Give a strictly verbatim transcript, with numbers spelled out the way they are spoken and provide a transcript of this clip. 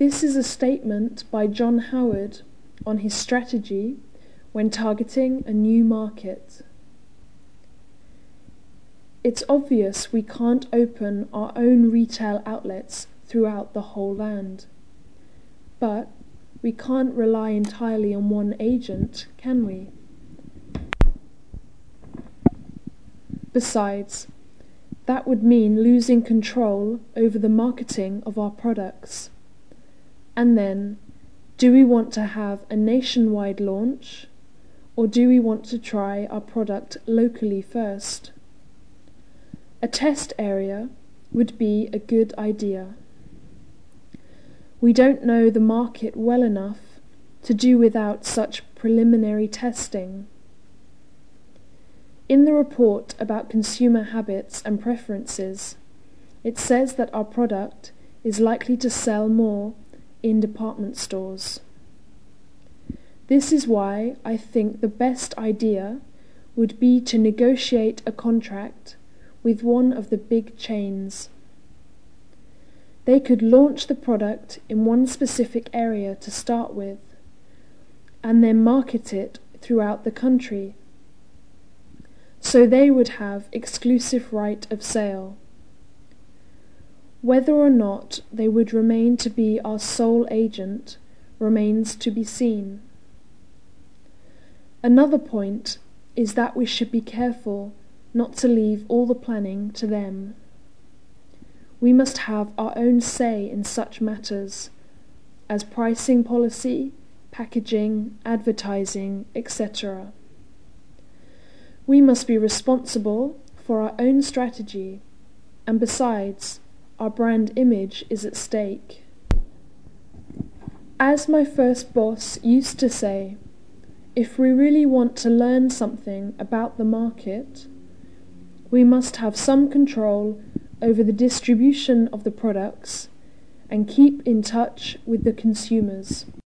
This is a statement by John Howard on his strategy when targeting a new market. It's obvious we can't open our own retail outlets throughout the whole land. But we can't rely entirely on one agent, can we? Besides, that would mean losing control over the marketing of our products. And then, do we want to have a nationwide launch, or do we want to try our product locally first? A test area would be a good idea. We don't know the market well enough to do without such preliminary testing. In the report about consumer habits and preferences, it says that our product is likely to sell more in department stores. This is why I think the best idea would be to negotiate a contract with one of the big chains. They could launch the product in one specific area to start with, and then market it throughout the country. So they would have exclusive right of sale. Whether or not they would remain to be our sole agent remains to be seen. Another point is that we should be careful not to leave all the planning to them. We must have our own say in such matters as pricing policy, packaging, advertising, et cetera. We must be responsible for our own strategy, and besides, our brand image is at stake. As my first boss used to say, if we really want to learn something about the market, we must have some control over the distribution of the products and keep in touch with the consumers.